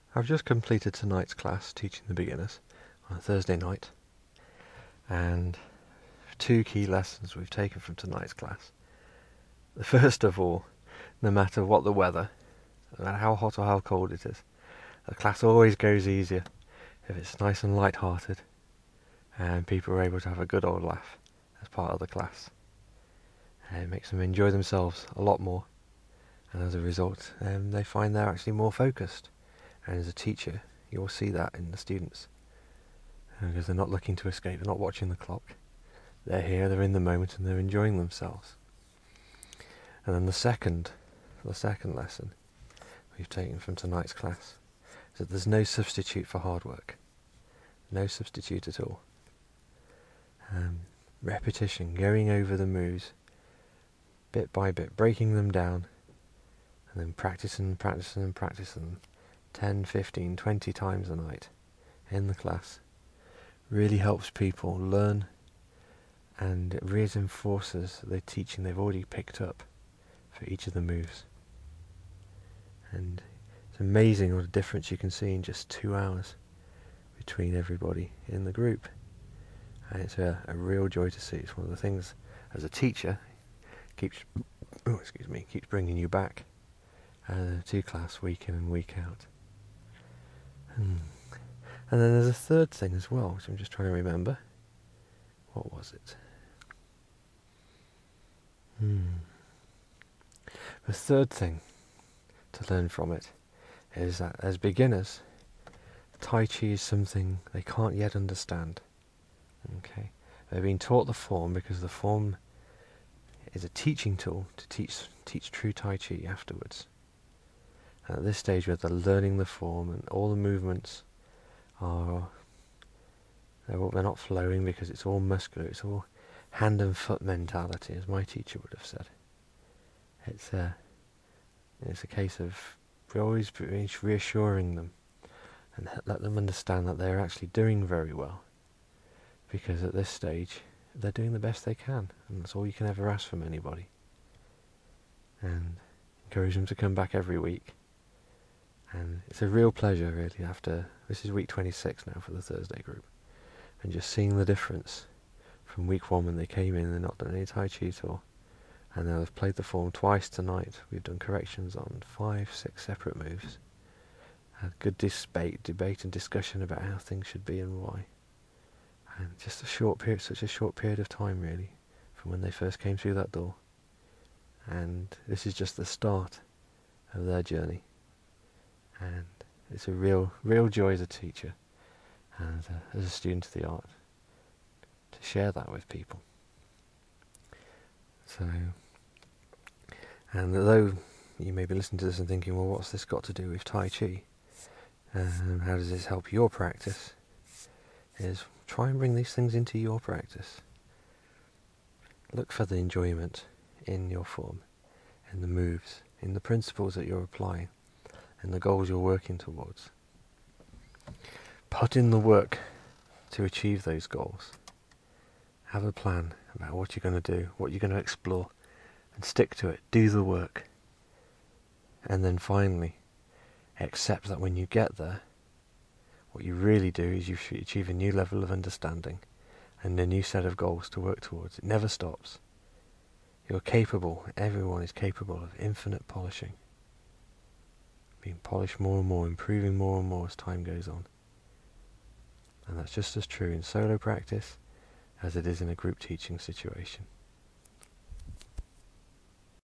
I've just completed tonight's class teaching the beginners on a Thursday night, and two key lessons we've taken from tonight's class. The first of all, no matter what the weather, no matter how hot or how cold it is, the class always goes easier if it's nice and light-hearted and people are able to have a good old laugh as part of the class. And it makes them enjoy themselves a lot more, and as a result they find they're actually more focused. And as a teacher, you'll see that in the students, because they're not looking to escape, they're not watching the clock. They're here, they're in the moment, and they're enjoying themselves. And then the second lesson we've taken from tonight's class is that there's no substitute for hard work. No substitute at all. Repetition, going over the moves, bit by bit, breaking them down, and then practicing 10, 15, 20 times a night in the class really helps people learn, and it reinforces the teaching they've already picked up for each of the moves. And it's amazing what a difference you can see in just 2 hours between everybody in the group. And it's a real joy to see. It's one of the things, as a teacher, keeps bringing you back to class week in and week out. And then there's a third thing as well, which I'm just trying to remember. What was it? The third thing to learn from it is that as beginners, Tai Chi is something they can't yet understand. Okay, they've been taught the form because the form is a teaching tool to teach true Tai Chi afterwards. And at this stage, where they're learning the form and all the movements they're not flowing because it's all muscular, it's all hand and foot mentality, as my teacher would have said. It's a case of always reassuring them and let them understand that they're actually doing very well, because at this stage they're doing the best they can, and that's all you can ever ask from anybody. And encourage them to come back every week. And it's a real pleasure, really, after this is week 26 now for the Thursday group, and just seeing the difference from week 1 when they came in and not done any Tai Chi at all, and now they've played the form twice tonight. We've done corrections on 5, 6 separate moves, had good debate and discussion about how things should be and why. And just such a short period of time, really, from when they first came through that door. And this is just the start of their journey. And it's a real joy as a teacher and as a student of the art to share that with people. So, and although you may be listening to this and thinking, well, what's this got to do with Tai Chi? How does this help your practice? Is try and bring these things into your practice. Look for the enjoyment in your form, in the moves, in the principles that you're applying, and the goals you're working towards. Put in the work to achieve those goals. Have a plan about what you're going to do, what you're going to explore, and stick to it. Do the work. And then finally, accept that when you get there, what you really do is you achieve a new level of understanding and a new set of goals to work towards. It never stops. You're capable, everyone is capable of infinite polishing. Being polished more and more, improving more and more as time goes on. And that's just as true in solo practice as it is in a group teaching situation.